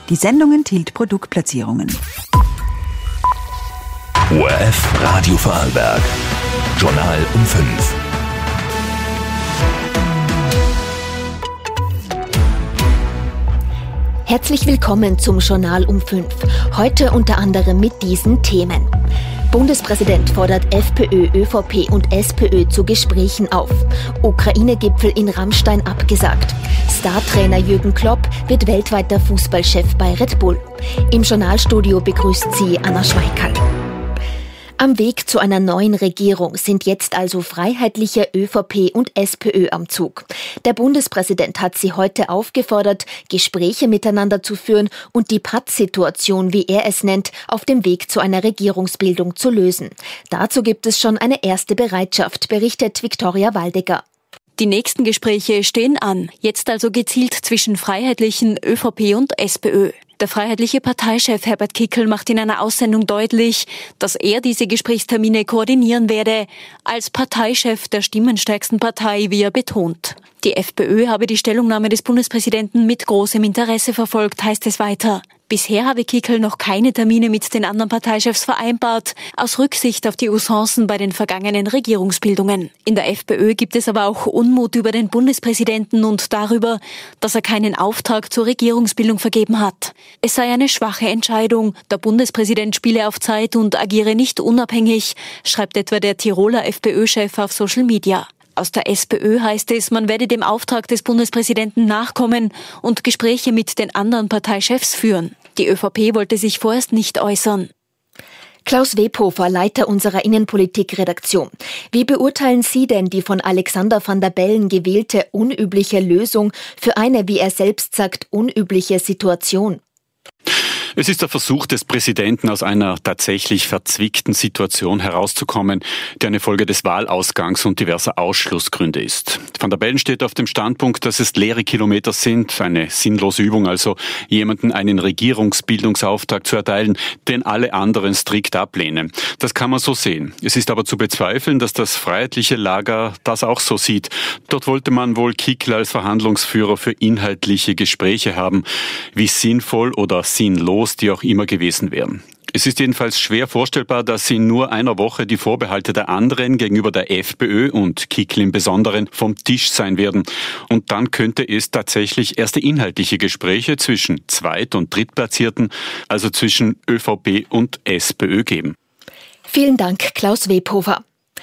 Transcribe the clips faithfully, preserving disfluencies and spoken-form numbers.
Die Sendung enthielt Produktplatzierungen. O R F Radio Vorarlberg. Journal um fünf. Herzlich willkommen zum Journal um fünf. Heute unter anderem mit diesen Themen. Bundespräsident fordert FPÖ, ÖVP und SPÖ zu Gesprächen auf. Ukraine-Gipfel in Rammstein abgesagt. Star-Trainer Jürgen Klopp wird weltweiter Fußballchef bei Red Bull. Im Journalstudio begrüßt sie Anna Schweikal. Am Weg zu einer neuen Regierung sind jetzt also freiheitliche ÖVP und SPÖ am Zug. Der Bundespräsident hat sie heute aufgefordert, Gespräche miteinander zu führen und die Pattsituation, wie er es nennt, auf dem Weg zu einer Regierungsbildung zu lösen. Dazu gibt es schon eine erste Bereitschaft, berichtet Viktoria Waldecker. Die nächsten Gespräche stehen an, jetzt also gezielt zwischen Freiheitlichen, ÖVP und SPÖ. Der freiheitliche Parteichef Herbert Kickl macht in einer Aussendung deutlich, dass er diese Gesprächstermine koordinieren werde, als Parteichef der stimmenstärksten Partei, wie er betont. Die FPÖ habe die Stellungnahme des Bundespräsidenten mit großem Interesse verfolgt, heißt es weiter. Bisher habe Kickl noch keine Termine mit den anderen Parteichefs vereinbart, aus Rücksicht auf die Usancen bei den vergangenen Regierungsbildungen. In der FPÖ gibt es aber auch Unmut über den Bundespräsidenten und darüber, dass er keinen Auftrag zur Regierungsbildung vergeben hat. Es sei eine schwache Entscheidung, der Bundespräsident spiele auf Zeit und agiere nicht unabhängig, schreibt etwa der Tiroler FPÖ-Chef auf Social Media. Aus der SPÖ heißt es, man werde dem Auftrag des Bundespräsidenten nachkommen und Gespräche mit den anderen Parteichefs führen. Die ÖVP wollte sich vorerst nicht äußern. Klaus Webhofer, Leiter unserer Innenpolitik-Redaktion. Wie beurteilen Sie denn die von Alexander Van der Bellen gewählte unübliche Lösung für eine, wie er selbst sagt, unübliche Situation? Es ist der Versuch des Präsidenten, aus einer tatsächlich verzwickten Situation herauszukommen, die eine Folge des Wahlausgangs und diverser Ausschlussgründe ist. Van der Bellen steht auf dem Standpunkt, dass es leere Kilometer sind, eine sinnlose Übung, also jemanden einen Regierungsbildungsauftrag zu erteilen, den alle anderen strikt ablehnen. Das kann man so sehen. Es ist aber zu bezweifeln, dass das freiheitliche Lager das auch so sieht. Dort wollte man wohl Kickl als Verhandlungsführer für inhaltliche Gespräche haben, wie sinnvoll oder sinnlos die auch immer gewesen wären. Es ist jedenfalls schwer vorstellbar, dass in nur einer Woche die Vorbehalte der anderen gegenüber der FPÖ und Kickl im Besonderen vom Tisch sein werden. Und dann könnte es tatsächlich erste inhaltliche Gespräche zwischen Zweit- und Drittplatzierten, also zwischen ÖVP und SPÖ geben. Vielen Dank, Klaus Webhofer.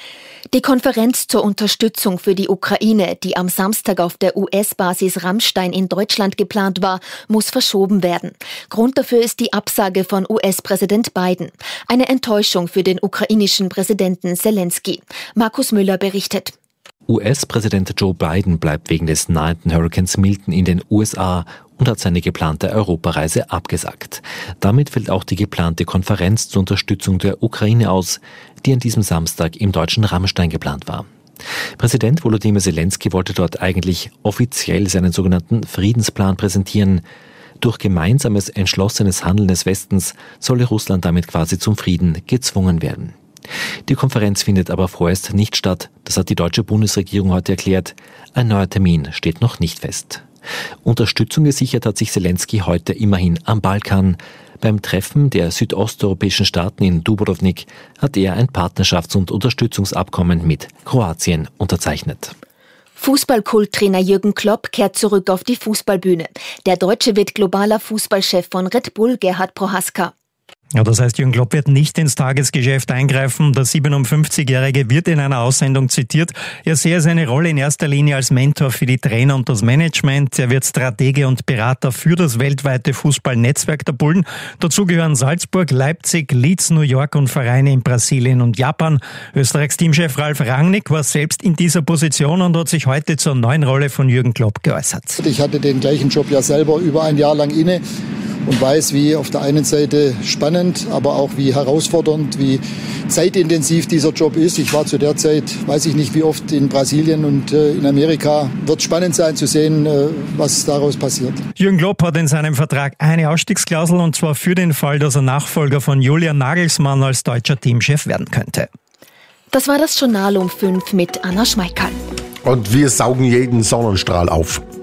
Die Konferenz zur Unterstützung für die Ukraine, die am Samstag auf der U S-Basis Rammstein in Deutschland geplant war, muss verschoben werden. Grund dafür ist die Absage von U S-Präsident Biden. Eine Enttäuschung für den ukrainischen Präsidenten Zelensky. Markus Müller berichtet. U S-Präsident Joe Biden bleibt wegen des nahenden Hurrikans Milton in den U S A und hat seine geplante Europareise abgesagt. Damit fällt auch die geplante Konferenz zur Unterstützung der Ukraine aus, die an diesem Samstag im deutschen Rammstein geplant war. Präsident Volodymyr Zelensky wollte dort eigentlich offiziell seinen sogenannten Friedensplan präsentieren. Durch gemeinsames, entschlossenes Handeln des Westens solle Russland damit quasi zum Frieden gezwungen werden. Die Konferenz findet aber vorerst nicht statt. Das hat die deutsche Bundesregierung heute erklärt. Ein neuer Termin steht noch nicht fest. Unterstützung gesichert hat sich Zelensky heute immerhin am Balkan. Beim Treffen der südosteuropäischen Staaten in Dubrovnik hat er ein Partnerschafts- und Unterstützungsabkommen mit Kroatien unterzeichnet. Fußballkulttrainer Jürgen Klopp kehrt zurück auf die Fußballbühne. Der Deutsche wird globaler Fußballchef von Red Bull, Gerhard Prohaska. Ja, das heißt, Jürgen Klopp wird nicht ins Tagesgeschäft eingreifen. Der siebenundfünfzigjährige wird in einer Aussendung zitiert. Er sehe seine Rolle in erster Linie als Mentor für die Trainer und das Management. Er wird Stratege und Berater für das weltweite Fußballnetzwerk der Bullen. Dazu gehören Salzburg, Leipzig, Leeds, New York und Vereine in Brasilien und Japan. Österreichs Teamchef Ralf Rangnick war selbst in dieser Position und hat sich heute zur neuen Rolle von Jürgen Klopp geäußert. Ich hatte den gleichen Job ja selber über ein Jahr lang inne und weiß, wie auf der einen Seite spannend, aber auch wie herausfordernd, wie zeitintensiv dieser Job ist. Ich war zu der Zeit, weiß ich nicht wie oft, in Brasilien und äh, in Amerika. Wird spannend sein zu sehen, äh, was daraus passiert. Jürgen Klopp hat in seinem Vertrag eine Ausstiegsklausel, und zwar für den Fall, dass er Nachfolger von Julian Nagelsmann als deutscher Teamchef werden könnte. Das war das Journal um fünf mit Anna Schmeikal. Und wir saugen jeden Sonnenstrahl auf.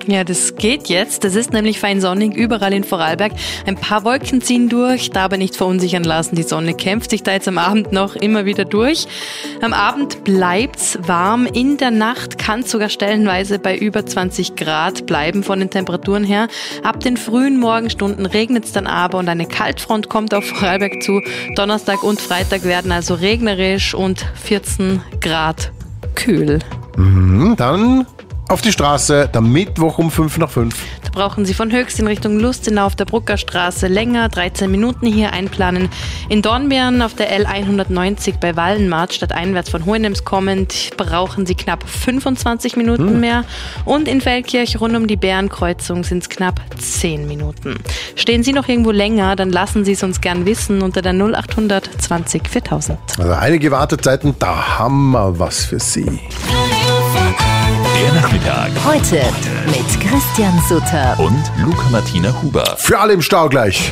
Ja, das geht jetzt. Das ist nämlich fein sonnig überall in Vorarlberg. Ein paar Wolken ziehen durch, da aber nicht verunsichern lassen. Die Sonne kämpft sich da jetzt am Abend noch immer wieder durch. Am Abend bleibt's warm. In der Nacht kann es sogar stellenweise bei über zwanzig Grad bleiben von den Temperaturen her. Ab den frühen Morgenstunden regnet's dann aber und eine Kaltfront kommt auf Vorarlberg zu. Donnerstag und Freitag werden also regnerisch und vierzehn Grad kühl. Mhm, dann auf die Straße, der Mittwoch um fünf nach fünf. Da brauchen Sie von Höchst in Richtung Lustenau auf der Bruckerstraße länger, dreizehn Minuten hier einplanen. In Dornbirn auf der L hundertneunzig bei Wallenmarkt stadteinwärts von Hohenems kommend brauchen Sie knapp fünfundzwanzig Minuten hm. mehr. Und in Feldkirch rund um die Bärenkreuzung sind es knapp zehn Minuten. Stehen Sie noch irgendwo länger, dann lassen Sie es uns gern wissen unter der null achthundert zwanzig viertausend. Also einige Wartezeiten, da haben wir was für Sie. Der Nachmittag. Heute mit Christian Sutter Und Luca Martina Huber. Für alle im Stau gleich.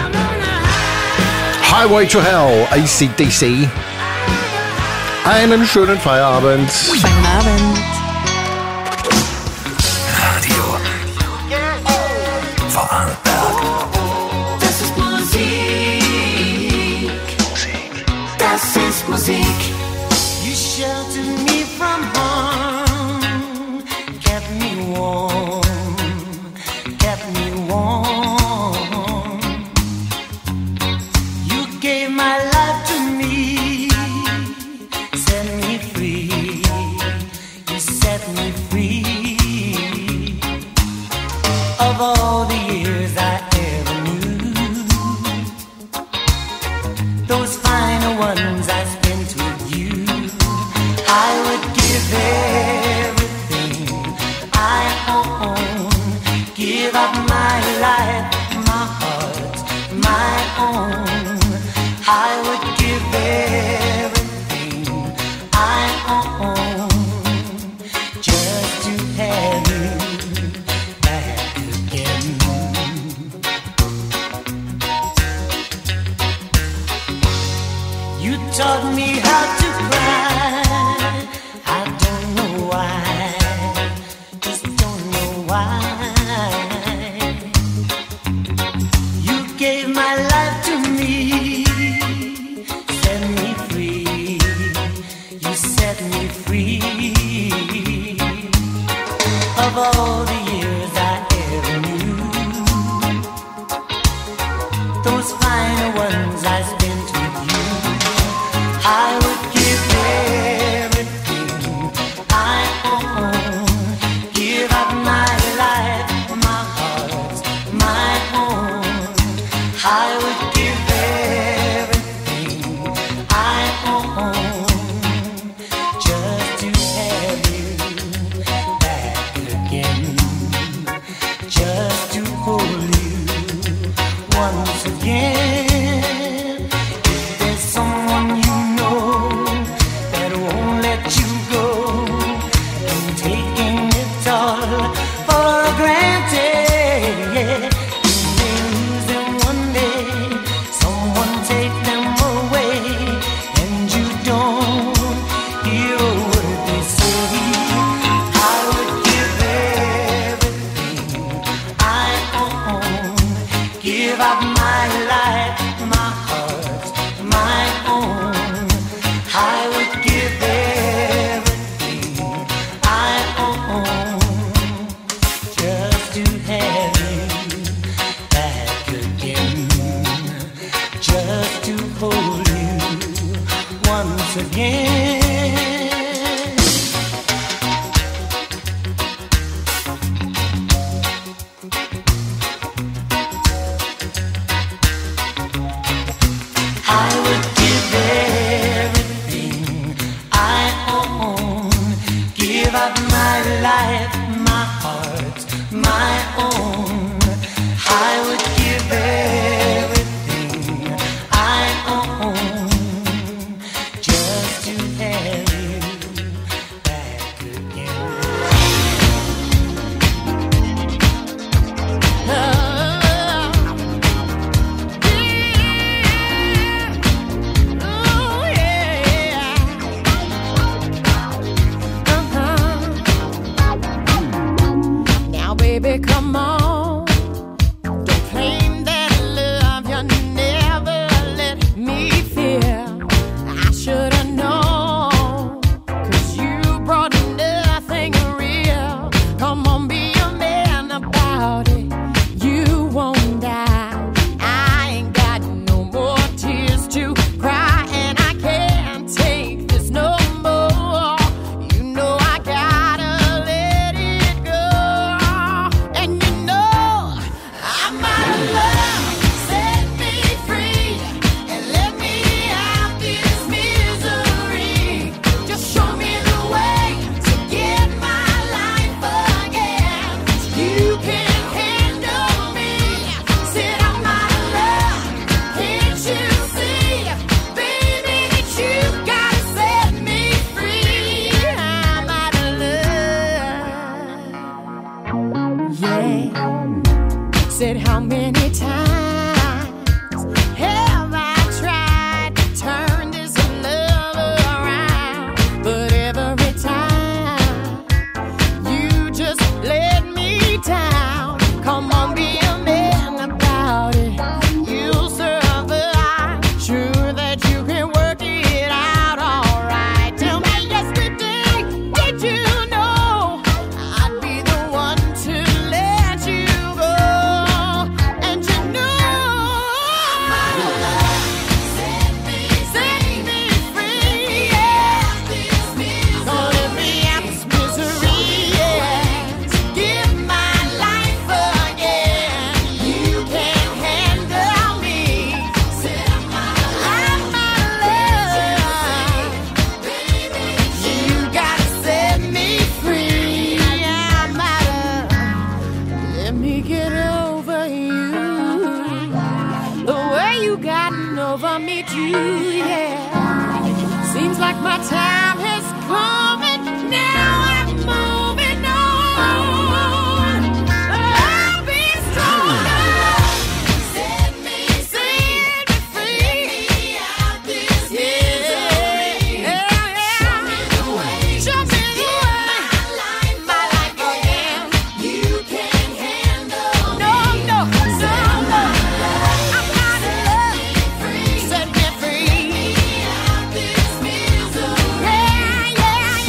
Highway to Hell, A C D C. Einen schönen Feierabend. Schönen Abend. Radio Vorarlberg. Das ist Musik. Das ist Musik. You sheltered me from harm, kept me warm, kept me warm. You gave my life to me, set me free. You set me free. Of all the years I ever knew, those final ones I spent with you, I would give everything I own, give up my life, my heart, my own. I would give everything I own just to have you back again. You taught me how to cry. I don't know why, just don't know why. You gave my life to me, set me free. You set me free. Of all the years I ever knew, those final ones I spent with you, I would give everything I own, give up my life, my heart, my own. I would give everything I own just to have you back again, just to hold you once again. If there's someone you know that won't let you go, and taking it all for granted, yeah. You may lose them one day, someone take them away, and you don't hear a word they say. I would give everything I own, give up my life, my heart, my own. I would give everything I own just to have you back again, just to hold you once again. I would give everything I own, give up my life, my heart, my own. I would give everything I own just to baby, come on. Don't claim that love you never let me feel. I should have known, 'cause you brought nothing real. Come on, be a man about it. You won't die. I ain't got no more tears to cry, and I can't take this no more. You know I gotta let it go. And you know I'm out of love. Set me free and let me out this misery. Just show me the way to get my life again. You can handle me. Said I'm out of love. Can't you see, baby, that you gotta set me free? I'm out of love. Yeah. Said how many times have I tried to turn this love around? But every time you just let me down. Come on, be a man about it. You'll survive. Sure that you can work it out alright. Tell me yesterday, did you know I'd be the one to let you go? And you know I'm out of love. Set me free, yeah. Gonna let me out this misery, yeah. Give my life again. You can't handle me. Said I'm out of love. You gotta set me free. I'm out of. Let me get over you. The way you gotten over me too, yeah. Seems like my time has come and now I'm moving on. I'll be stronger. Set me free. Out this misery. Yeah, yeah. Show me the way. Show me the way. My life again. You can't handle no, no, no, no. I'm out of love. Set me free. Out this misery. Yeah, yeah,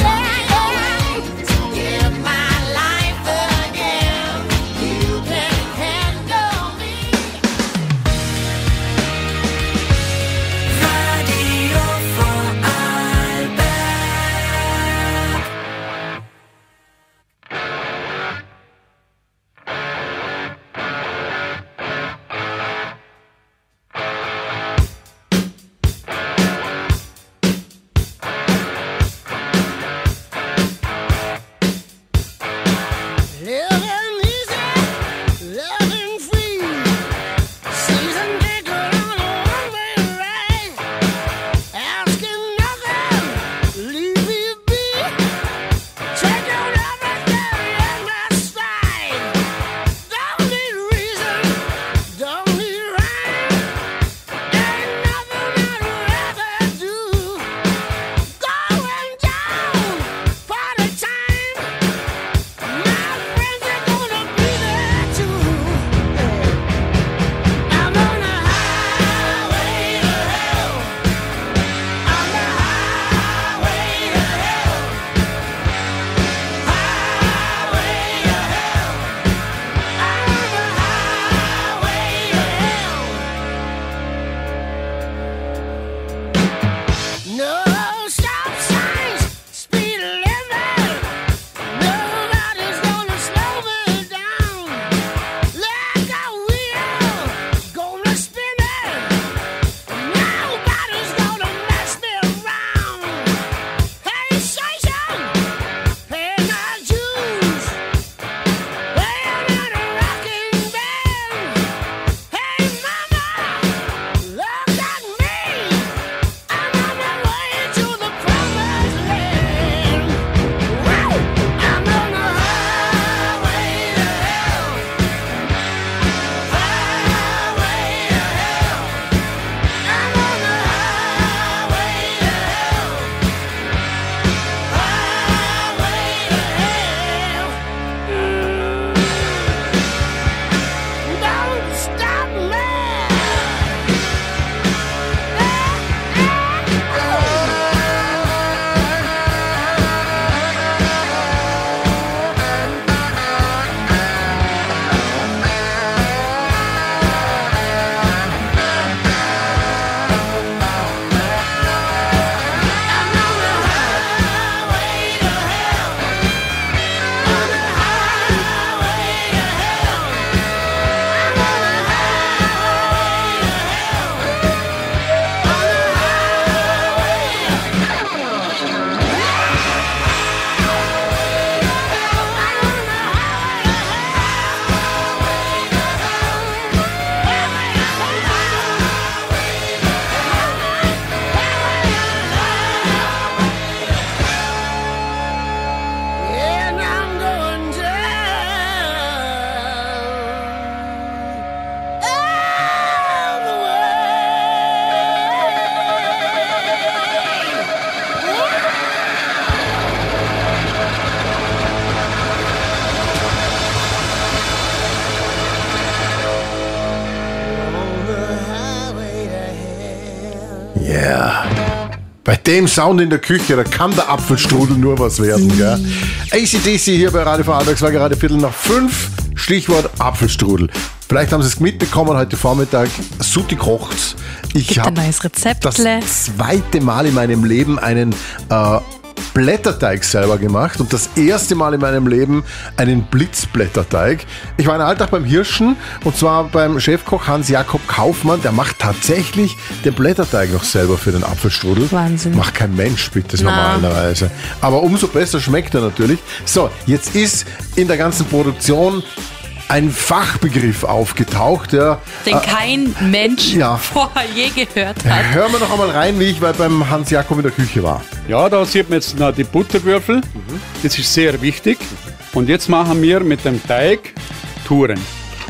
yeah. Bei dem Sound in der Küche, da kann der Apfelstrudel nur was werden, gell? A C D C hier bei Radio Vorarlberg, es war gerade Viertel nach fünf, Stichwort Apfelstrudel. Vielleicht haben Sie es mitbekommen, heute Vormittag, Sutti kocht's. Ich habe das zweite Mal in meinem Leben einen äh, Blätterteig selber gemacht und das erste Mal in meinem Leben einen Blitzblätterteig. Ich war einen Alltag beim Hirschen und zwar beim Chefkoch Hans-Jakob Kaufmann. Der macht tatsächlich den Blätterteig noch selber für den Apfelstrudel. Wahnsinn. Macht kein Mensch bitte normalerweise. Aber umso besser schmeckt er natürlich. So, jetzt ist in der ganzen Produktion ein Fachbegriff aufgetaucht, ja, den äh, kein Mensch ja. vorher je gehört hat. Hören wir noch einmal rein, wie ich beim Hans-Jakob in der Küche war. Ja, da sieht man jetzt noch die Butterwürfel. Mhm. Das ist sehr wichtig. Und jetzt machen wir mit dem Teig Touren.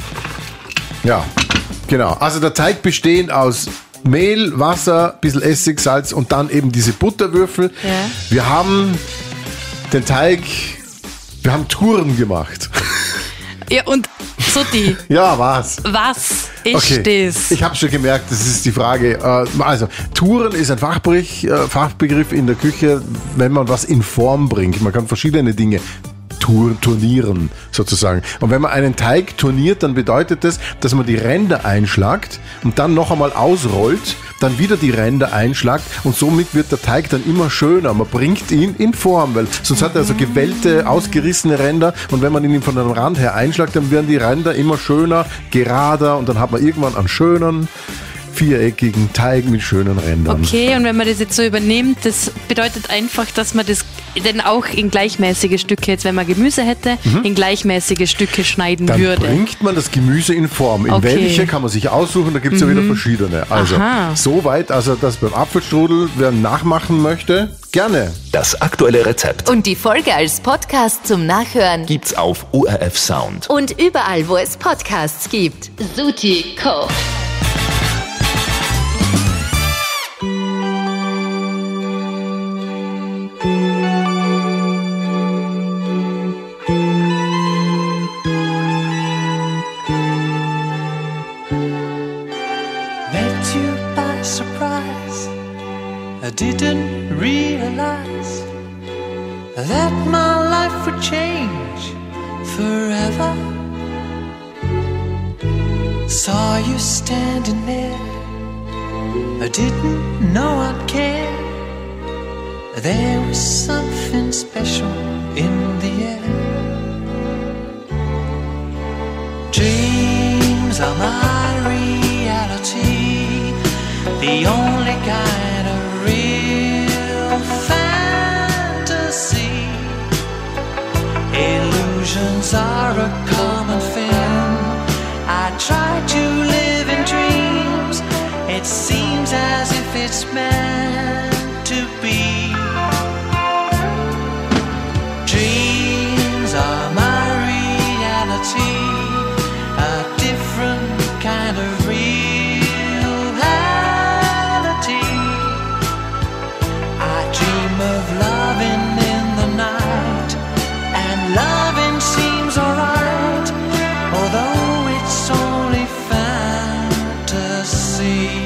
Ja, genau. Also der Teig besteht aus Mehl, Wasser, ein bisschen Essig, Salz und dann eben diese Butterwürfel. Ja. Wir haben den Teig, wir haben Touren gemacht. Ja, und Sutti. Ja, was? Was ist okay. das? Ich habe schon gemerkt, das ist die Frage. Also, Touren ist ein Fachbegriff, Fachbegriff in der Küche, wenn man was in Form bringt. Man kann verschiedene Dinge turnieren, sozusagen. Und wenn man einen Teig turniert, dann bedeutet das, dass man die Ränder einschlagt und dann noch einmal ausrollt, dann wieder die Ränder einschlagt und somit wird der Teig dann immer schöner. Man bringt ihn in Form, weil sonst hat er so gewellte, ausgerissene Ränder und wenn man ihn von dem Rand her einschlagt, dann werden die Ränder immer schöner, gerader und dann hat man irgendwann einen schönen, viereckigen Teig mit schönen Rändern. Okay, und wenn man das jetzt so übernimmt, das bedeutet einfach, dass man das dann auch in gleichmäßige Stücke, jetzt wenn man Gemüse hätte, mhm. in gleichmäßige Stücke schneiden dann würde. Dann bringt man das Gemüse in Form. In okay. welche kann man sich aussuchen, da gibt es mhm. ja wieder verschiedene. Also Aha. soweit, also das beim Apfelstrudel, wer nachmachen möchte, gerne. Das aktuelle Rezept und die Folge als Podcast zum Nachhören gibt's auf O R F Sound. Und überall, wo es Podcasts gibt. Sutti kocht. I didn't realize that my life would change forever. Saw you standing there, I didn't know I'd care. There was something special in the air. Dreams are my reality, the only kind of real fantasy. Illusions are a common thing. I try to live in dreams. It seems as if it's meant to be. Dreams are my reality, a different kind of reality. I dream of loving in the night, and loving seems alright, although it's only fantasy.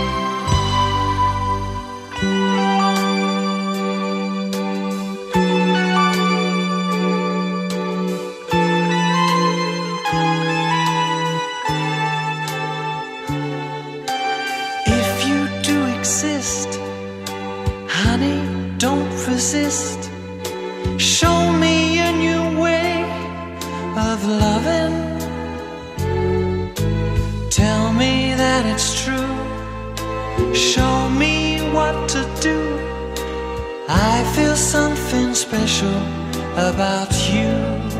If you do exist, honey, don't resist. Show me a new way of loving. Tell me that it's true. Show me what to do. I feel something special about you.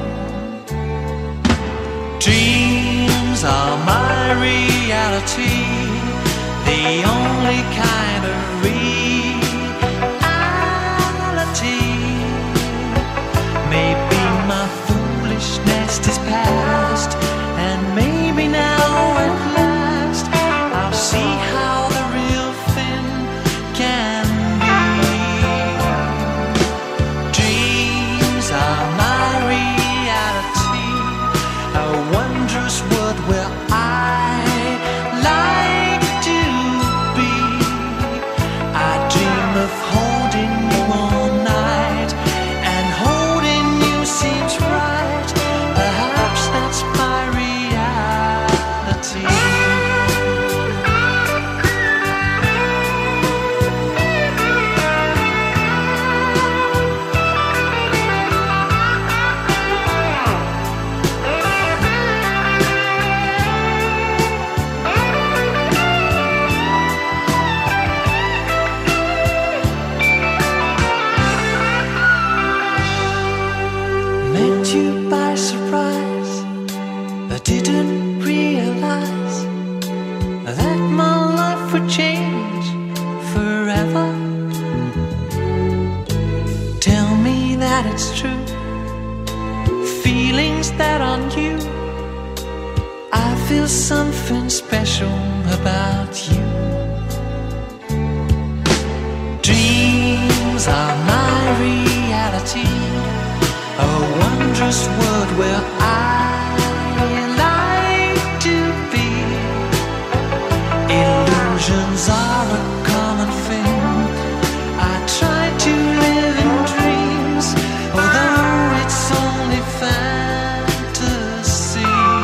Dreams are my reality, the only kind of reality. Maybe my foolishness is past, and maybe now at last I'll see how the real thing can be. Dreams are my reality, a wondrous world where I like to be. I I didn't realize that my life would change forever. Tell me that it's true. Feelings that are new. I feel something special about you. Dreams are my reality. A wondrous world where I like to be. Illusions are a common thing. I try to live in dreams, although it's only fantasy.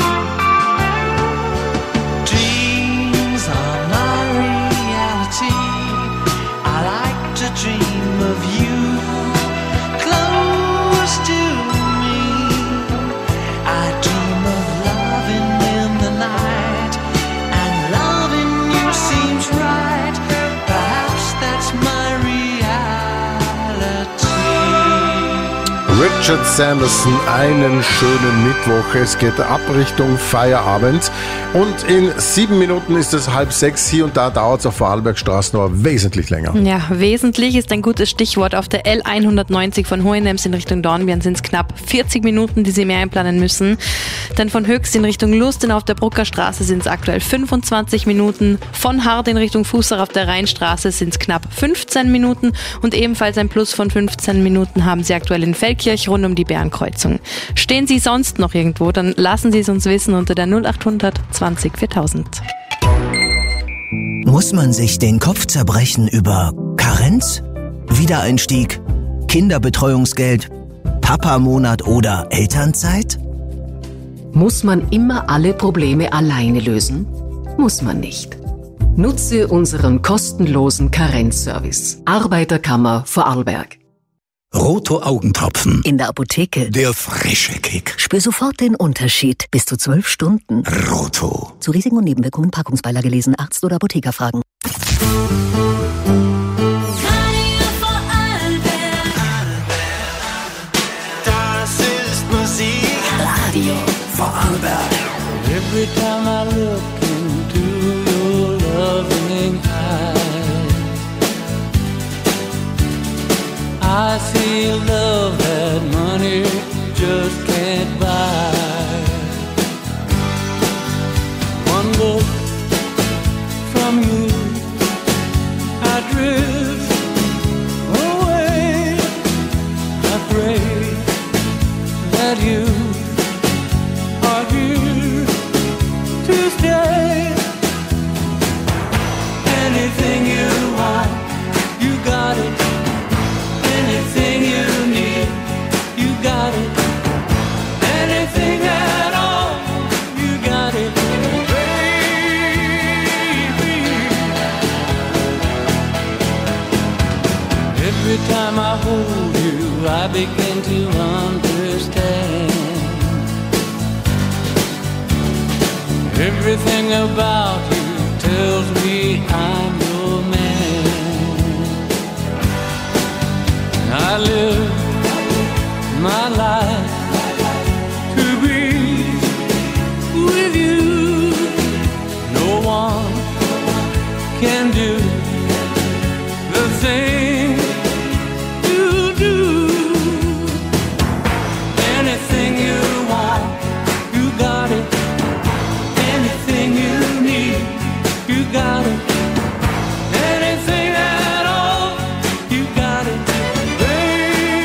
Dreams are my reality. I like to dream of you close to me. I dream of loving in the night, and loving you seems right. Perhaps that's my reality. Richard Sanderson, einen schönen Mittwoch. Es geht ab Richtung Feierabend. Und in sieben Minuten ist es halb sechs. Hier und da dauert es auf Vorarlbergstraßen aber wesentlich länger. Ja, wesentlich ist ein gutes Stichwort. Auf der L hundertneunzig von Hohenems in Richtung Dornbirn sind es knapp vierzig Minuten, die Sie mehr einplanen müssen. Dann von Höchst in Richtung Lusten auf der Brucker Straße sind es aktuell fünfundzwanzig Minuten. Von Hart in Richtung Fußach auf der Rheinstraße sind es knapp fünfzehn Minuten. Und ebenfalls ein Plus von fünfzehn Minuten haben Sie aktuell in Feldkirch rund um die Bärenkreuzung. Stehen Sie sonst noch irgendwo, dann lassen Sie es uns wissen unter der null achthundert zwanzig viertausend. Muss man sich den Kopf zerbrechen über Karenz, Wiedereinstieg, Kinderbetreuungsgeld, Papamonat oder Elternzeit? Muss man immer alle Probleme alleine lösen? Muss man nicht. Nutze unseren kostenlosen Karenzservice. Arbeiterkammer Vorarlberg. Roto Augentropfen. In der Apotheke. Der frische Kick. Spür sofort den Unterschied. Bis zu zwölf Stunden. Roto. Zu Risiken und Nebenwirkungen Packungsbeilage lesen, Arzt oder Apotheker fragen. Das ist Musik. Radio Vorarlberg. Every time I look into your loving eyes, I see love that money just can't buy. One look from you, I drift away. I pray that you are here to stay. Anything you want, you got it. Anything you need, you got it. Anything at all, you got it, baby. Every time I hold you, I begin to understand. Everything about you tells me I'm your man. I live my life to be with you. No one can do the thing you do. Anything you want, you got it. Anything you need, you got it. Anything at all, you got it. Baby.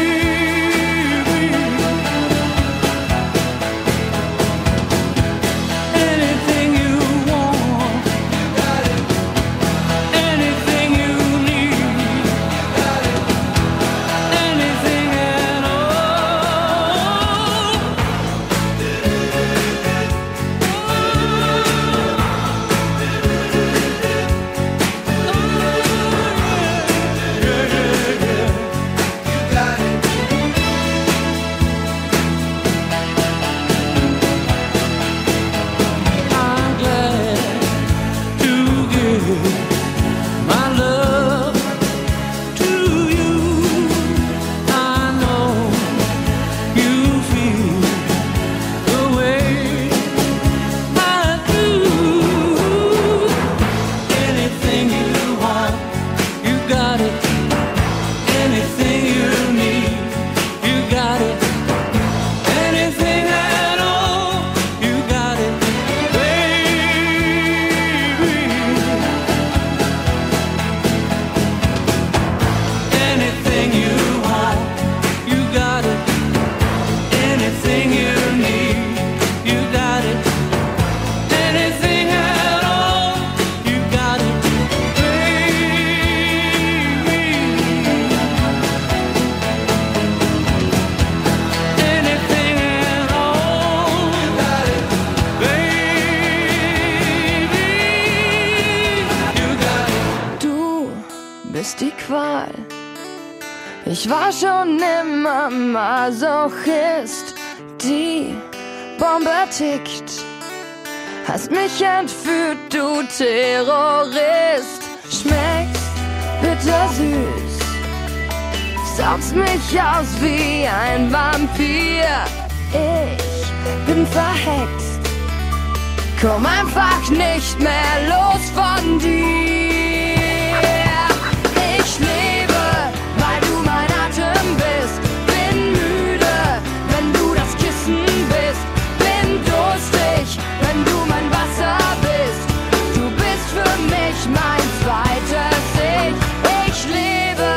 Mal. Ich war schon immer Masochist, die Bombe tickt. Hast mich entführt, du Terrorist. Schmeckst bittersüß, saugst mich aus wie ein Vampir. Ich bin verhext, komm einfach nicht mehr los von dir. Ich lebe, weil du mein Atem bist. Bin müde, wenn du das Kissen bist. Bin durstig, wenn du mein Wasser bist. Du bist für mich mein zweites Ich. Ich lebe.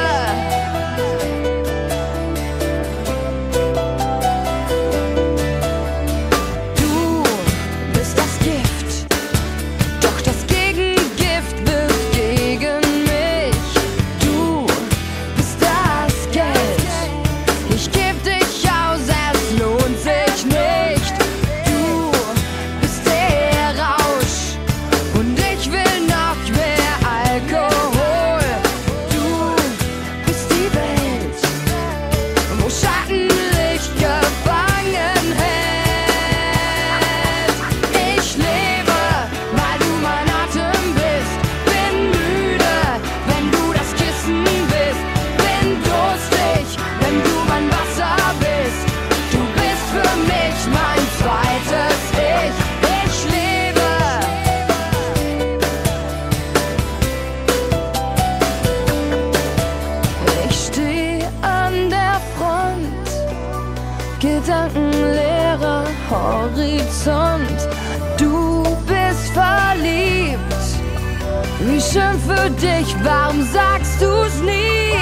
Du bist das Gift, doch das Gegengift wirkt gegen mich. Du bist das Geld, ich geb dich aus, es lohnt sich nicht. Du bist der Rausch und ich will noch mehr Alkohol. Du bist die Welt, wo Schattenlicht gefangen hält. Ich lebe, weil du mein Atem bist. Bin müde, wenn du das Kissen bist. Bin durstig, wenn du mein Wasser bist. Du bist für mich mein zweites Ich. Ich lebe. Ich steh an der Front, gedankenleerer Horizont. Du bist verliebt, wie schön für dich, warum sagst du's nie?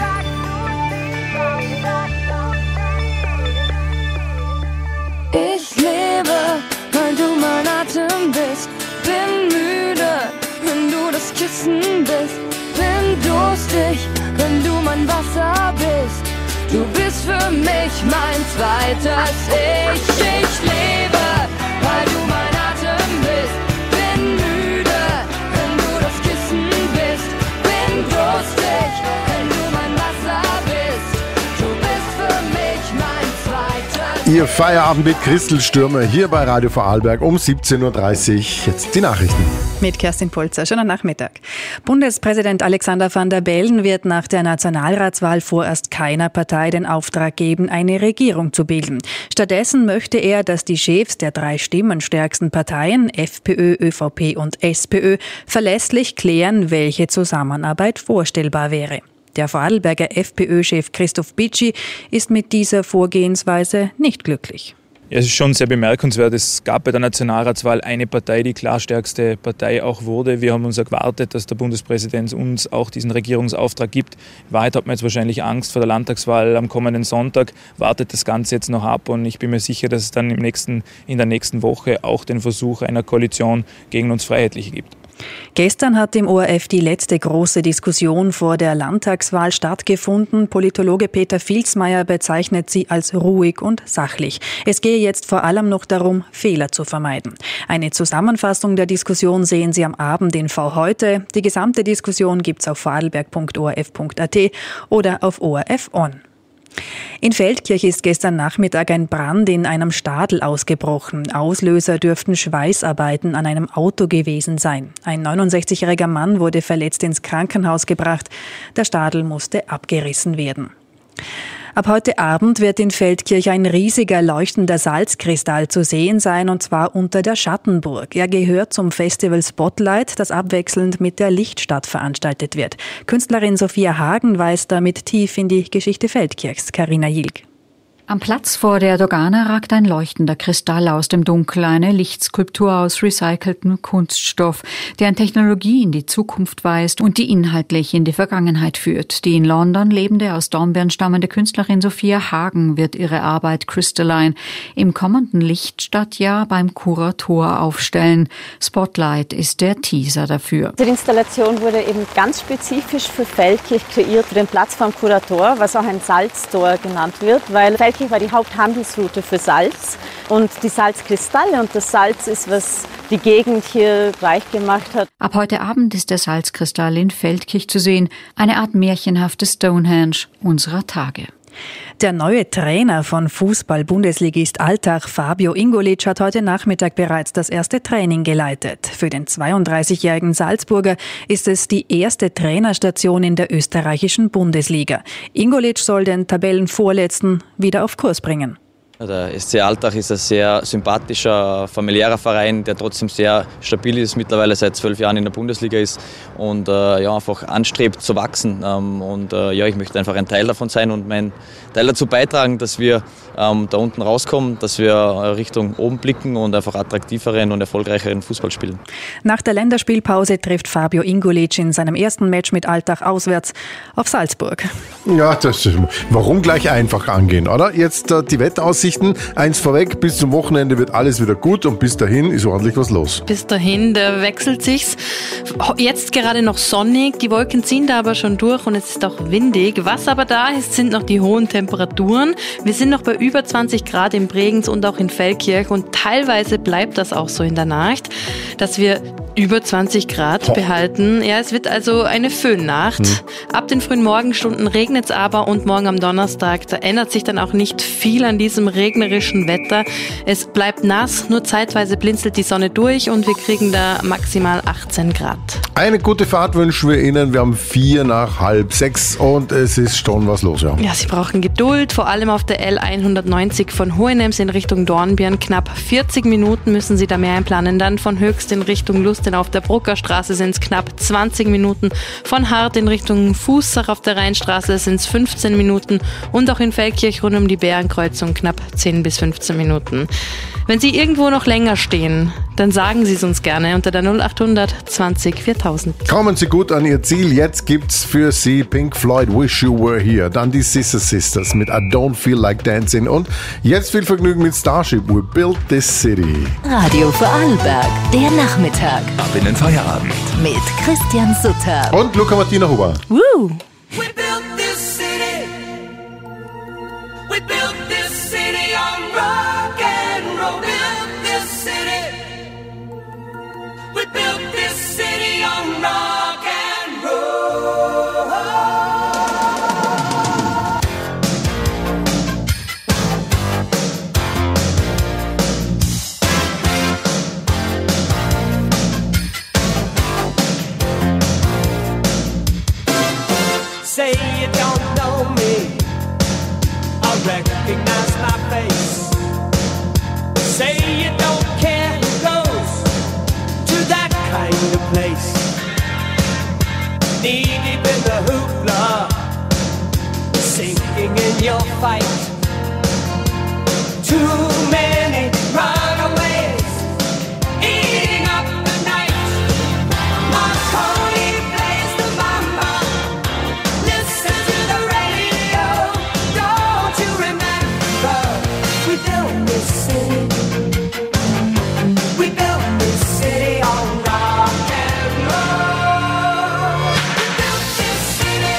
Ich lebe, weil du mein Atem bist. Bin müde, wenn du das Kissen bist. Bin durstig, wenn du mein Wasser bist. Du bist für mich mein zweites Ich. Ich lebe, weil du mein Atem bist. Bin müde, wenn du das Kissen bist. Bin durstig, wenn du mein Wasser bist. Du bist für mich mein zweites Ihr Feierabend mit Christel Stürmer hier bei Radio Vorarlberg um siebzehn Uhr dreißig. Jetzt die Nachrichten. Mit Kerstin Polzer. Schönen Nachmittag. Bundespräsident Alexander Van der Bellen wird nach der Nationalratswahl vorerst keiner Partei den Auftrag geben, eine Regierung zu bilden. Stattdessen möchte er, dass die Chefs der drei stimmenstärksten Parteien, FPÖ, ÖVP und SPÖ, verlässlich klären, welche Zusammenarbeit vorstellbar wäre. Der Vorarlberger FPÖ-Chef Christoph Bitschi ist mit dieser Vorgehensweise nicht glücklich. Ja, es ist schon sehr bemerkenswert. Es gab bei der Nationalratswahl eine Partei, die klar stärkste Partei auch wurde. Wir haben uns erwartet, dass der Bundespräsident uns auch diesen Regierungsauftrag gibt. In Wahrheit hat man jetzt wahrscheinlich Angst vor der Landtagswahl am kommenden Sonntag, wartet das Ganze jetzt noch ab und ich bin mir sicher, dass es dann im nächsten, in der nächsten Woche auch den Versuch einer Koalition gegen uns Freiheitliche gibt. Gestern hat im O R F die letzte große Diskussion vor der Landtagswahl stattgefunden. Politologe Peter Vilsmeier bezeichnet sie als ruhig und sachlich. Es gehe jetzt vor allem noch darum, Fehler zu vermeiden. Eine Zusammenfassung der Diskussion sehen Sie am Abend in V heute. Die gesamte Diskussion gibt's auf vorarlberg punkt o r f punkt a t oder auf O R F On. In Feldkirch ist gestern Nachmittag ein Brand in einem Stadel ausgebrochen. Auslöser dürften Schweißarbeiten an einem Auto gewesen sein. Ein neunundsechzigjähriger Mann wurde verletzt ins Krankenhaus gebracht. Der Stadel musste abgerissen werden. Ab heute Abend wird in Feldkirch ein riesiger leuchtender Salzkristall zu sehen sein, und zwar unter der Schattenburg. Er gehört zum Festival Spotlight, das abwechselnd mit der Lichtstadt veranstaltet wird. Künstlerin Sophia Hagen weist damit tief in die Geschichte Feldkirchs. Carina Jilg. Am Platz vor der Dogana ragt ein leuchtender Kristall aus dem Dunkel, eine Lichtskulptur aus recyceltem Kunststoff, der an Technologie in die Zukunft weist und die inhaltlich in die Vergangenheit führt. Die in London lebende, aus Dornbirn stammende Künstlerin Sophia Hagen wird ihre Arbeit Crystalline im kommenden Lichtstadtjahr beim Kurator aufstellen. Spotlight ist der Teaser dafür. Die Installation wurde eben ganz spezifisch für Feldkirch kreiert, für den Platz vom Kurator, was auch ein Salztor genannt wird, weil Feldkirch Feldkirch war die Haupthandelsroute für Salz und die Salzkristalle. Und das Salz ist, was die Gegend hier reich gemacht hat. Ab heute Abend ist der Salzkristall in Feldkirch zu sehen. Eine Art märchenhaftes Stonehenge unserer Tage. Der neue Trainer von Fußball-Bundesligist Altach, Fabio Ingolic, hat heute Nachmittag bereits das erste Training geleitet. Für den zweiunddreißigjährigen Salzburger ist es die erste Trainerstation in der österreichischen Bundesliga. Ingolic soll den Tabellenvorletzten wieder auf Kurs bringen. Der S C Altach ist ein sehr sympathischer, familiärer Verein, der trotzdem sehr stabil ist, mittlerweile seit zwölf Jahren in der Bundesliga ist und äh, ja, einfach anstrebt zu wachsen. Ähm, und äh, ja, ich möchte einfach ein Teil davon sein und meinen Teil dazu beitragen, dass wir ähm, da unten rauskommen, dass wir Richtung oben blicken und einfach attraktiveren und erfolgreicheren Fußball spielen. Nach der Länderspielpause trifft Fabio Ingolic in seinem ersten Match mit Altach auswärts auf Salzburg. Ja, das, warum gleich einfach angehen, oder? Jetzt äh, die Wettaussichten. Eins vorweg, bis zum Wochenende wird alles wieder gut und bis dahin ist ordentlich was los. Bis dahin, da wechselt sich's. Jetzt gerade noch sonnig, die Wolken ziehen da aber schon durch und es ist auch windig. Was aber da ist, sind noch die hohen Temperaturen. Wir sind noch bei über zwanzig Grad in Bregenz und auch in Feldkirch und teilweise bleibt das auch so in der Nacht, dass wir über zwanzig Grad oh. behalten. Ja, es wird also eine Föhnnacht. Hm. Ab den frühen Morgenstunden regnet es aber und morgen am Donnerstag, da ändert sich dann auch nicht viel an diesem regnerischen Wetter. Es bleibt nass, nur zeitweise blinzelt die Sonne durch und wir kriegen da maximal achtzehn Grad. Eine gute Fahrt wünschen wir Ihnen. Wir haben vier nach halb sechs und es ist schon was los. Ja, ja Sie brauchen Geduld, vor allem auf der L hundertneunzig von Hohenems in Richtung Dornbirn. Knapp vierzig Minuten müssen Sie da mehr einplanen. Dann von Höchst in Richtung Lust, denn auf der Bruckerstraße sind es knapp zwanzig Minuten. Von Hart in Richtung Fußsach auf der Rheinstraße sind es fünfzehn Minuten und auch in Feldkirch rund um die Bärenkreuzung knapp zehn bis fünfzehn Minuten. Wenn Sie irgendwo noch länger stehen, dann sagen Sie es uns gerne unter der null achthundert zwanzig viertausend. Kommen Sie gut an Ihr Ziel. Jetzt gibt's für Sie Pink Floyd, Wish You Were Here. Dann die Sister Sisters mit I Don't Feel Like Dancing. Und jetzt viel Vergnügen mit Starship, We Built This City. Radio Vorarlberg, der Nachmittag. Ab in den Feierabend. Mit Christian Sutter. Und Luca Martina Huber. Woo! We built this city. We built this city on rock and roll. Built this city. We built this city on rock and roll. Say you don't know me, I recognize my face. Say you don't care who goes to that kind of place. Knee deep in the hoopla, sinking in your fight. Too many runaways, eating up the night. Marconi plays the mama. Listen to the radio. Don't you remember? We built this city. We built this city on rock and roll. We built this city.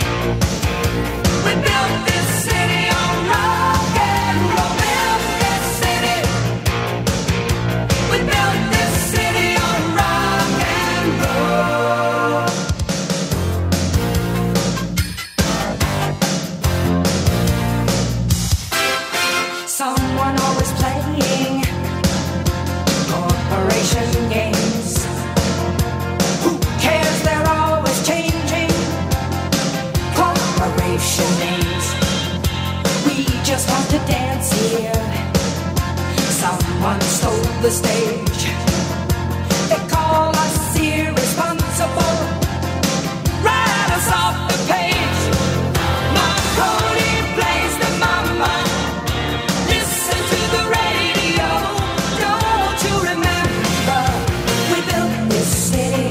We built this city on rock and roll. Built this city. We built this city on rock and roll. Someone always playing corporation games. Who cares? They're always changing corporation names. We just have to dance here. Someone stole the stage. They call us irresponsible. Write us off the page. Marconi plays the mama. Listen to the radio. Don't you remember? We built this city.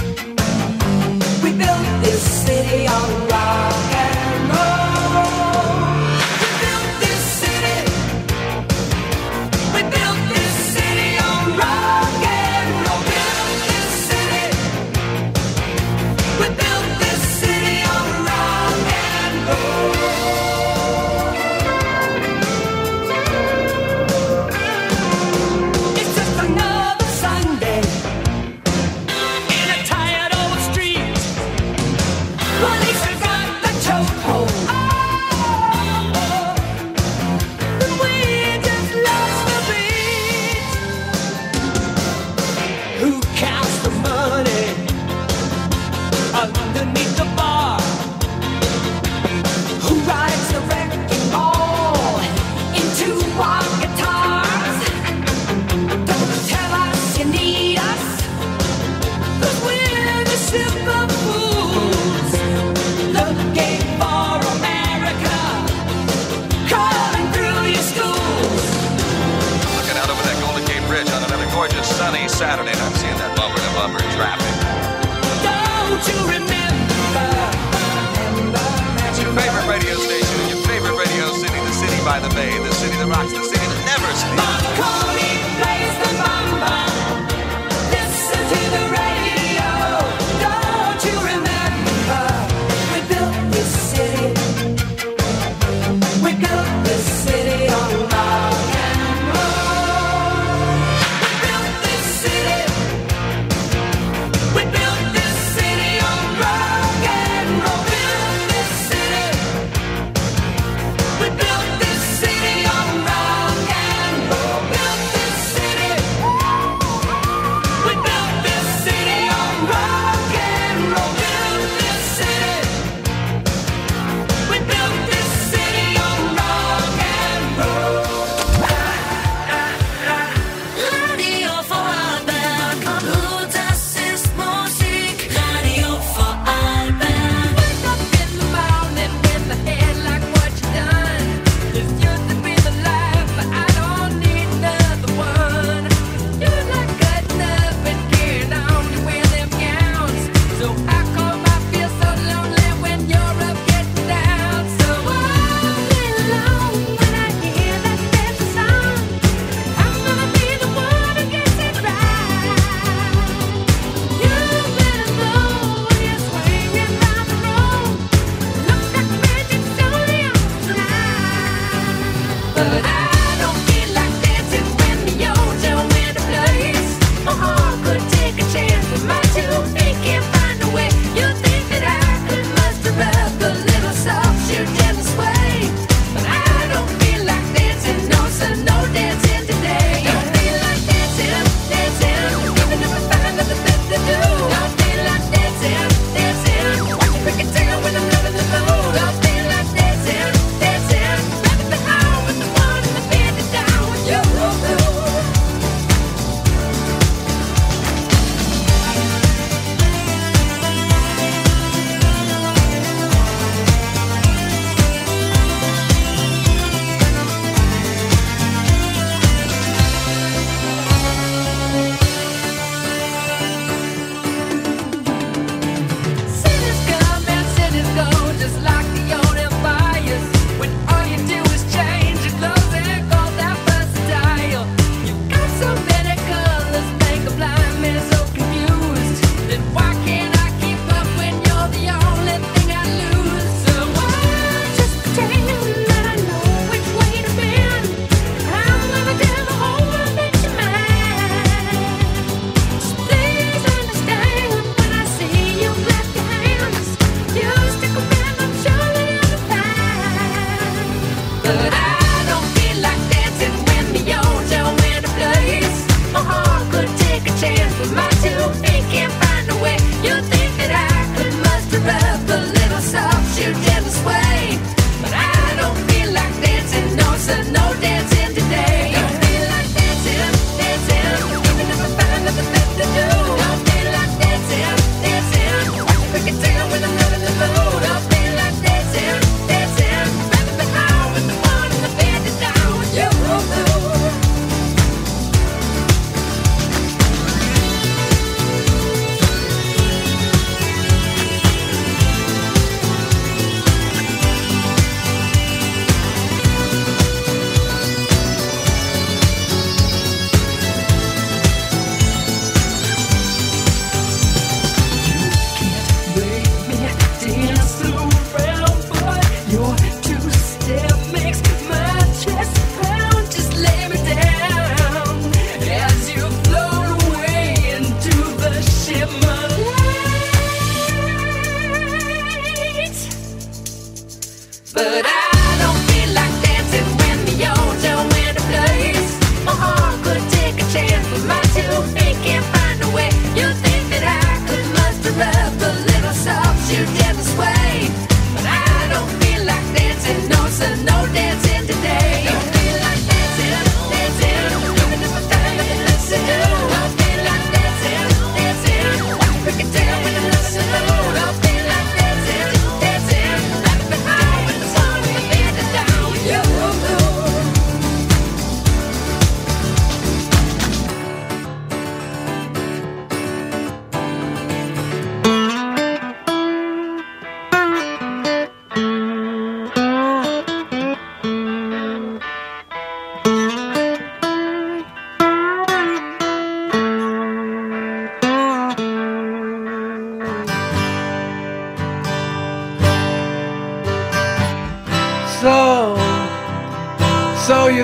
We built this city on rock and roll. We built this city. We built this city on rock. every Saturday night, seeing that bumper to bumper traffic. Don't you remember? It's your favorite radio station in your favorite radio city, the city by the bay, the city that rocks, the city that never sleeps. Marconi plays the bumper. Listen to the radio. Don't you remember? We built this city. We built this city on rock and roll. We built this city. We built this city on rock and roll. Built this city. We built this city on rock and roll. Built this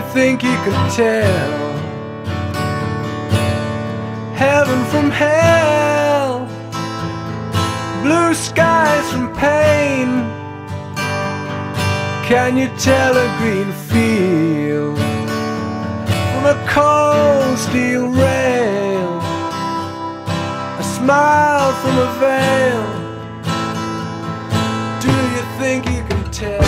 think you can tell heaven from hell, blue skies from pain? Can you tell a green field from a cold steel rail, a smile from a veil? Do you think you can tell?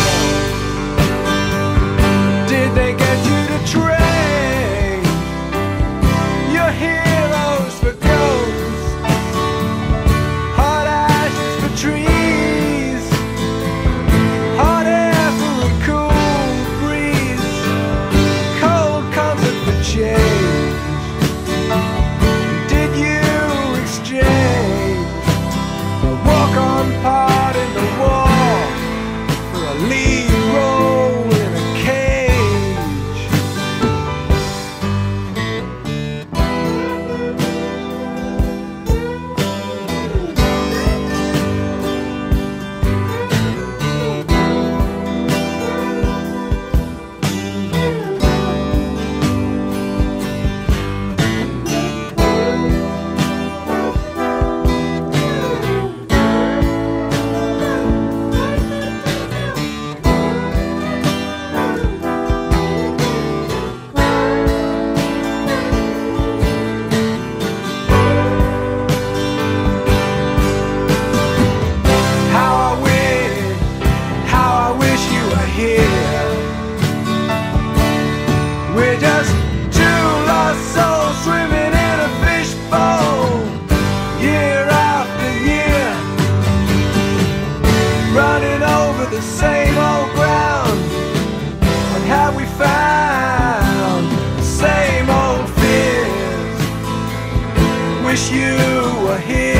Did they get you to train your heroes for ghosts, hot ashes for trees, hot air for a cool breeze, cold comfort for change? Did you exchange a walk-on part in the war for a lead role in a cage? How I wish, how I wish you were here. We're just two lost souls swimming in a fishbowl, year after year, running over the same old ground. What have we found? The same old fears. Wish you were here.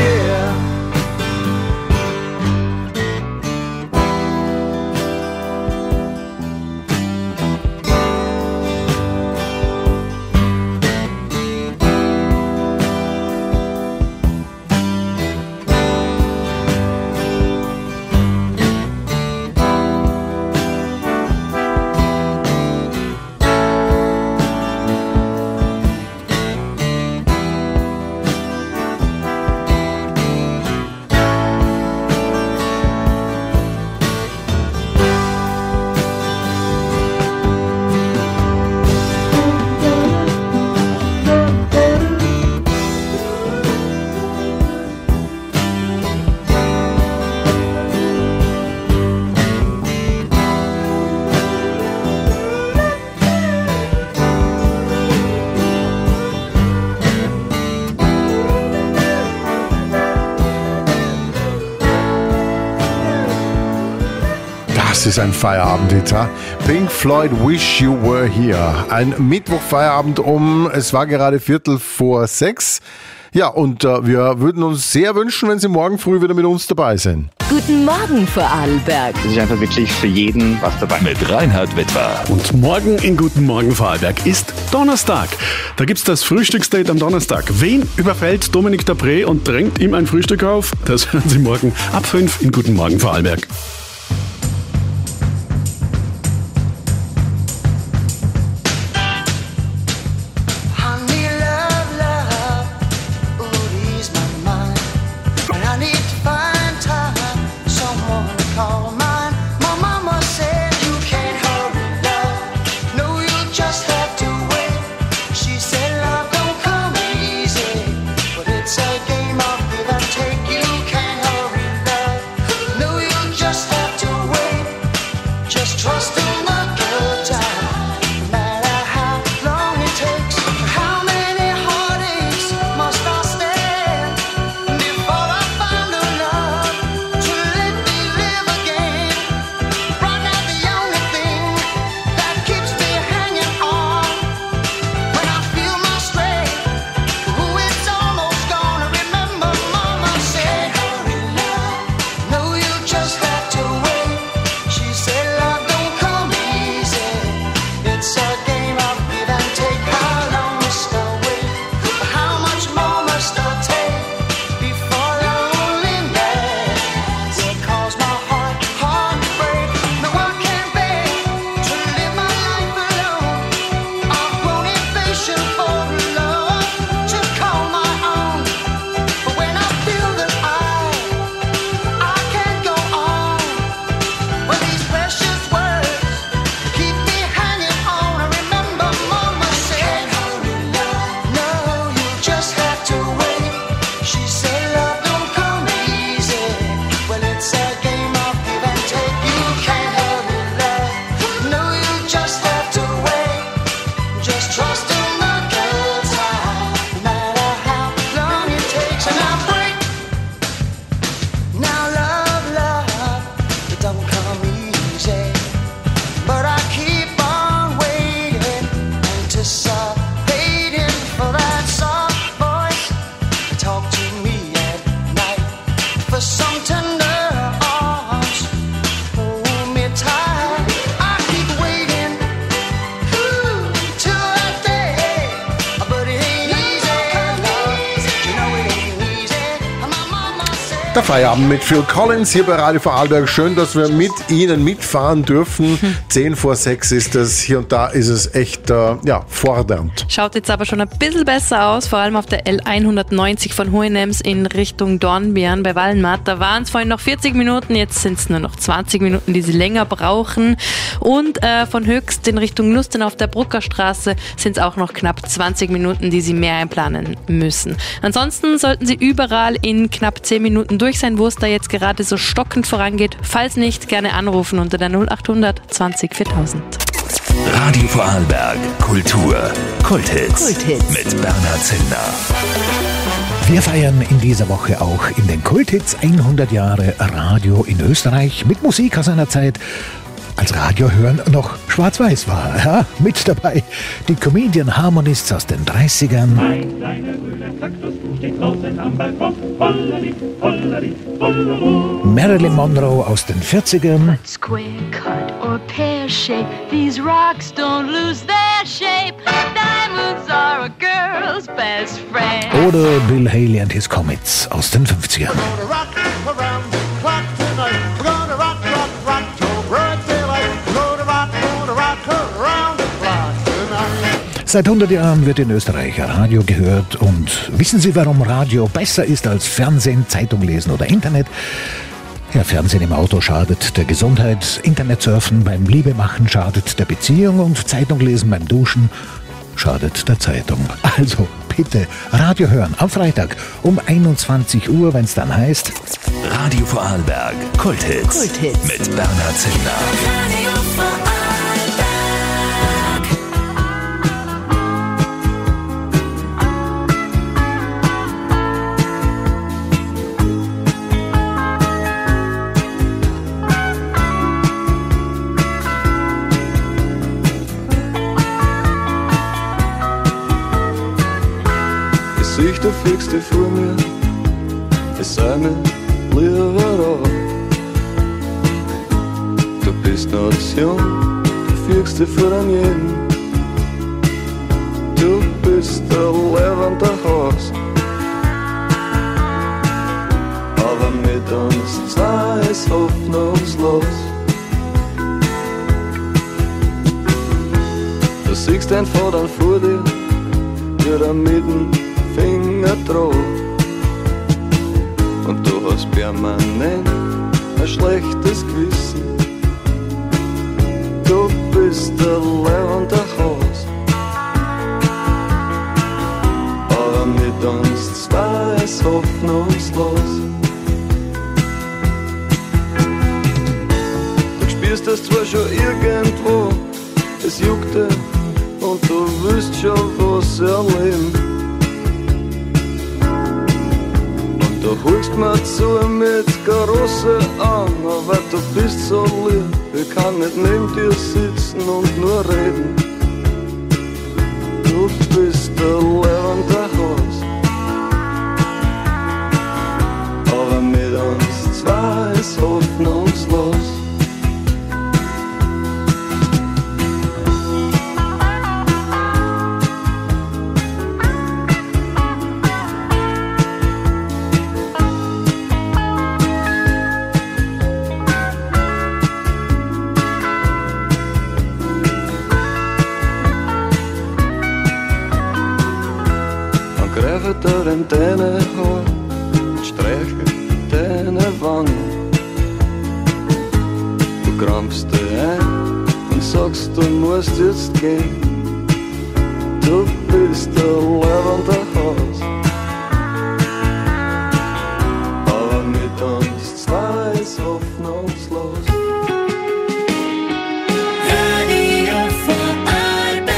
Das ist ein Feierabend-Hit, ha? Pink Floyd, Wish You Were Here. Ein Mittwoch-Feierabend um, es war gerade Viertel vor sechs. Ja, und äh, wir würden uns sehr wünschen, wenn Sie morgen früh wieder mit uns dabei sind. Guten Morgen, Vorarlberg. Das ist einfach wirklich für jeden was dabei. Mit Reinhard Wittwer. Und morgen in Guten Morgen Vorarlberg ist Donnerstag. Da gibt's das Frühstücksdate am Donnerstag. Wen überfällt Dominik Dapré und drängt ihm ein Frühstück auf? Das hören Sie morgen ab fünf in Guten Morgen Vorarlberg. Just Der Feierabend mit Phil Collins hier bei Radio Vorarlberg. Schön, dass wir mit Ihnen mitfahren dürfen. Zehn vor sechs ist es. Hier und da ist es echt äh, ja, fordernd. Schaut jetzt aber schon ein bisschen besser aus, vor allem auf der L hundertneunzig von Hohenems in Richtung Dornbirn bei Wallenmatt. Da waren es vorhin noch vierzig Minuten, jetzt sind es nur noch zwanzig Minuten, die Sie länger brauchen. Und äh, von Höchst in Richtung Lusten auf der Bruckerstraße sind es auch noch knapp zwanzig Minuten, die Sie mehr einplanen müssen. Ansonsten sollten Sie überall in knapp zehn Minuten durch sein, wo es da jetzt gerade so stockend vorangeht. Falls nicht, gerne anrufen unter der null achthundert zwanzig viertausend. Radio Vorarlberg Kultur. Kulthits. Kulthits. Mit Bernhard Zillner. Wir feiern in dieser Woche auch in den Kulthits hundert Jahre Radio in Österreich mit Musik aus einer Zeit, als Radio hören noch schwarz-weiß war. Ja, mit dabei die Comedian Harmonists aus den dreißigern. Mein kleiner grüner Kaktusbuch steht draußen am Balkon. Hollari, hollari, hollari. Marilyn Monroe aus den vierzigern. Square cut or pear shape, these rocks don't lose their shape. Diamonds are a girl's best friend. Oder Bill Haley and his Comets aus den fünfzigern. Seit hundert Jahren wird in Österreich Radio gehört und wissen Sie, warum Radio besser ist als Fernsehen, Zeitung lesen oder Internet? Ja, Fernsehen im Auto schadet der Gesundheit, Internetsurfen beim Liebemachen schadet der Beziehung und Zeitung lesen beim Duschen schadet der Zeitung. Also bitte Radio hören am Freitag um einundzwanzig Uhr, wenn es dann heißt Radio Vorarlberg Kulthits, Kulthits. mit Bernhard Zillner. Ich, du fliegst dich vor mir, es sei mir lieber an. Du bist noch zu jung, du fliegst dich vor an jeden. Du bist der lebende Haus. Aber mit uns zwei ist hoffnungslos. Du siehst dein Vater vor dir, wird er mitten Finger drauf. Und du hast permanent ein schlechtes Gewissen. Du bist der lebende Haus. Aber mit uns zwei ist hoffnungslos. Du spürst das zwar schon irgendwo, es juckt dich und du willst schon was erleben. Du holst mir zu mit großen Augen, aber du bist so lieb, ich kann nicht neben dir sitzen und nur reden. Du bist der lebende Haus, aber mit uns zwei ist hoffnungslos. Dir in deine Haar und streiche deine Wangen. Du krampfst dich ein und sagst, du musst jetzt gehen. Du bist der lebende Haus, aber mit uns zwei ist hoffnungslos. Radio Vorarlberg.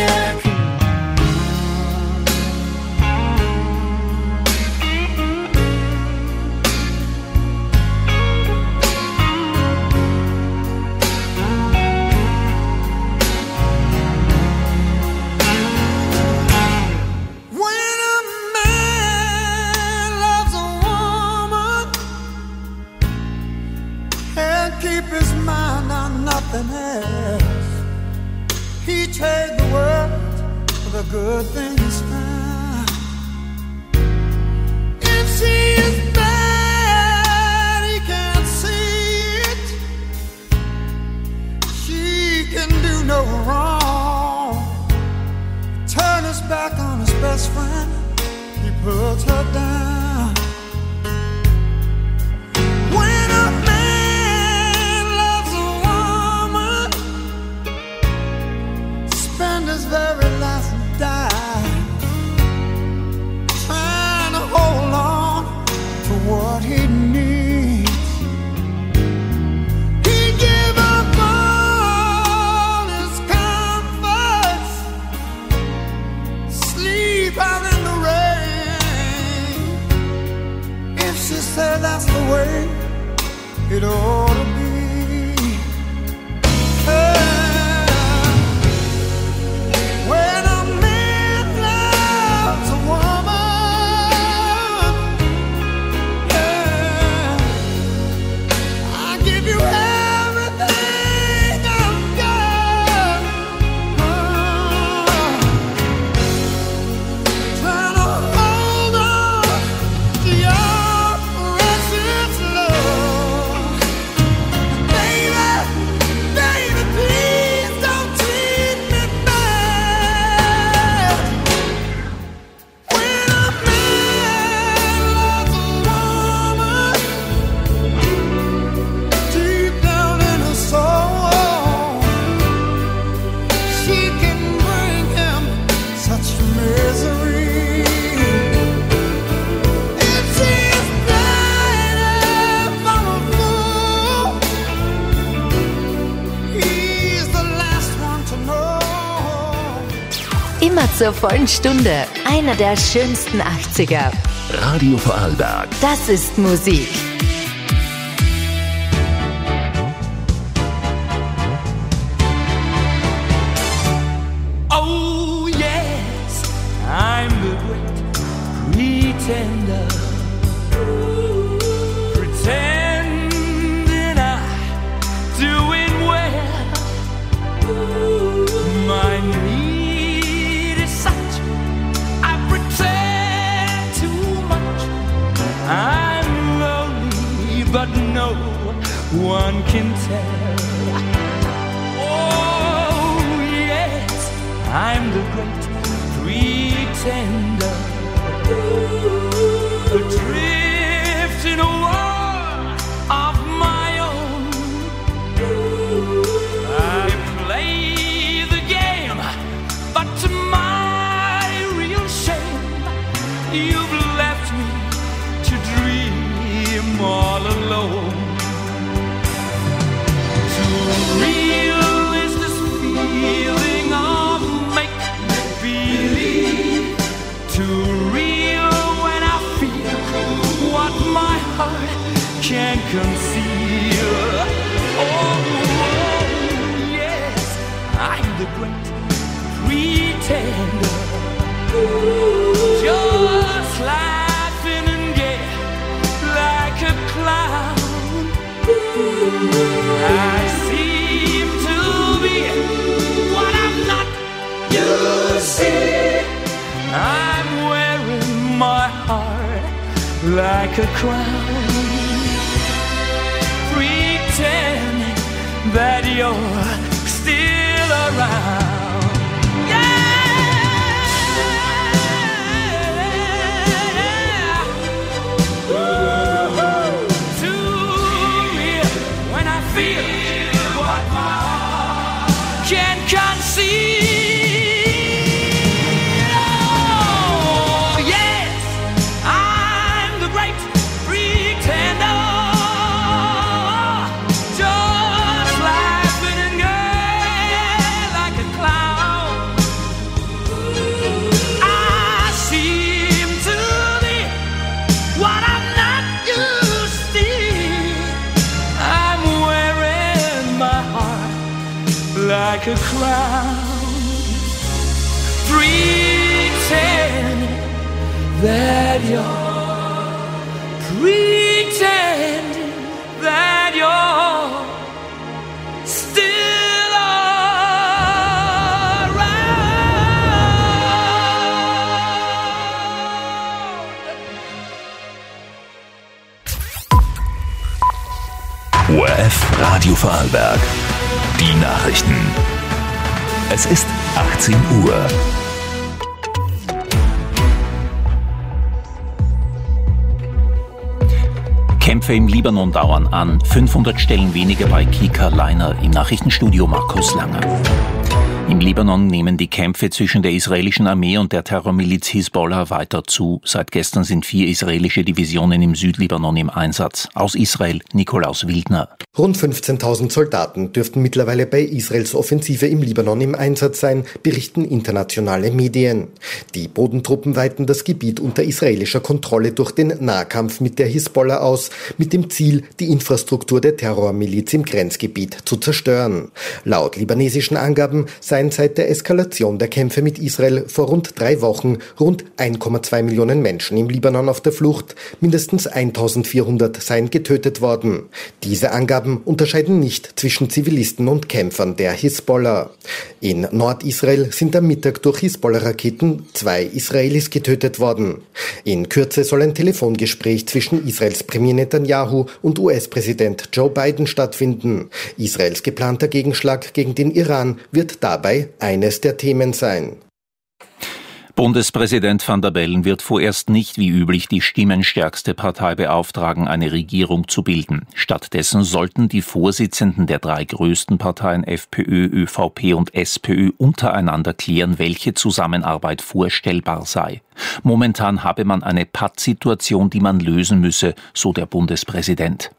Good things found. If she is bad puts her down. When a man loves a woman, spend his very last dime trying to hold on to what he needs. He give up all his comforts, sleep out in the rain. If she said that's the way it ought to be. Hey. When a man loves a woman, yeah, I give you everything I've got. Oh, trying to hold on to your precious love. Baby, baby, please don't treat me bad. When a man loves a woman, deep down in her soul, she can bring him such misery. If she is blinded from a fool, he's the last one to know. Immer zur vollen Stunde. Einer der schönsten achtziger. Radio Vorarlberg. Das ist Musik. Oh yes, I'm the great pretender, pretending I'm doing well. My need is such, I pretend too much. I'm lonely, but no one can tell. Oh yes, I'm the great pretender, adrift in a world of my own. I play the game, but to my real shame, you've left me to dream all alone. Too real is this feeling of make-believe. Too real when I feel what my heart can't conceal. Oh, yes, I'm the great pretender, just laughing and gay like a clown. I seem to be what I'm not, you see. I'm wearing my heart like a crown, pretending that you're still around. Yeah. Ooh, too real when I feel what my heart can't conceive. Oh, yes, I'm the great pretender, just laughing and gay like a clown. I seem to be what I'm not, you see. I'm wearing my heart like a crown, pretending that you're, pretending that you're still O R F Radio Vorarlberg. Die Nachrichten. Es ist achtzehn Uhr. Kämpfe im Libanon dauern an. fünfhundert Stellen weniger bei Kika Liner. Im Nachrichtenstudio Markus Langer. Im Libanon nehmen die Kämpfe zwischen der israelischen Armee und der Terrormiliz Hisbollah weiter zu. Seit gestern sind vier israelische Divisionen im Südlibanon im Einsatz. Aus Israel Nikolaus Wildner. Rund fünfzehntausend Soldaten dürften mittlerweile bei Israels Offensive im Libanon im Einsatz sein, berichten internationale Medien. Die Bodentruppen weiten das Gebiet unter israelischer Kontrolle durch den Nahkampf mit der Hisbollah aus, mit dem Ziel, die Infrastruktur der Terrormiliz im Grenzgebiet zu zerstören. Laut libanesischen Angaben seien seit der Eskalation der Kämpfe mit Israel vor rund drei Wochen rund eins Komma zwei Millionen Menschen im Libanon auf der Flucht, mindestens eintausendvierhundert seien getötet worden. Diese Angaben unterscheiden nicht zwischen Zivilisten und Kämpfern der Hisbollah. In Nordisrael sind am Mittag durch Hisbollah-Raketen zwei Israelis getötet worden. In Kürze soll ein Telefongespräch zwischen Israels Premier Netanyahu und U S-Präsident Joe Biden stattfinden. Israels geplanter Gegenschlag gegen den Iran wird dabei eines der Themen sein. Bundespräsident Van der Bellen wird vorerst nicht wie üblich die stimmenstärkste Partei beauftragen, eine Regierung zu bilden. Stattdessen sollten die Vorsitzenden der drei größten Parteien FPÖ, ÖVP und SPÖ untereinander klären, welche Zusammenarbeit vorstellbar sei. Momentan habe man eine Pattsituation, die man lösen müsse, so der Bundespräsident.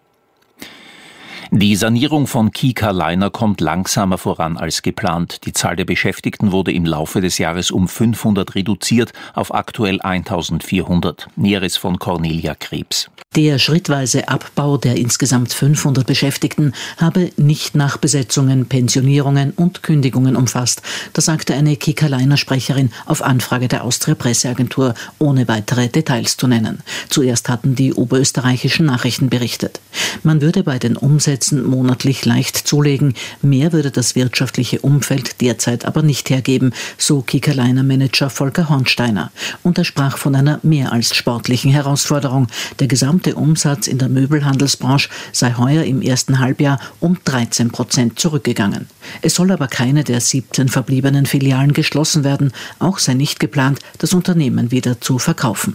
Die Sanierung von Kika Liner kommt langsamer voran als geplant. Die Zahl der Beschäftigten wurde im Laufe des Jahres um fünfhundert reduziert auf aktuell eintausendvierhundert. Näheres von Cornelia Krebs. Der schrittweise Abbau der insgesamt fünfhundert Beschäftigten habe nicht Nachbesetzungen, Pensionierungen und Kündigungen umfasst. Das sagte eine Kika Liner Sprecherin auf Anfrage der Austria Presseagentur, ohne weitere Details zu nennen. Zuerst hatten die oberösterreichischen Nachrichten berichtet. Man würde bei den Umsätzen monatlich leicht zulegen. Mehr würde das wirtschaftliche Umfeld derzeit aber nicht hergeben, so Kika Liner Manager Volker Hornsteiner. Und er sprach von einer mehr als sportlichen Herausforderung. Der gesamte Der Umsatz in der Möbelhandelsbranche sei heuer im ersten Halbjahr um dreizehn Prozent zurückgegangen. Es soll aber keine der siebzehn verbliebenen Filialen geschlossen werden. Auch sei nicht geplant, das Unternehmen wieder zu verkaufen.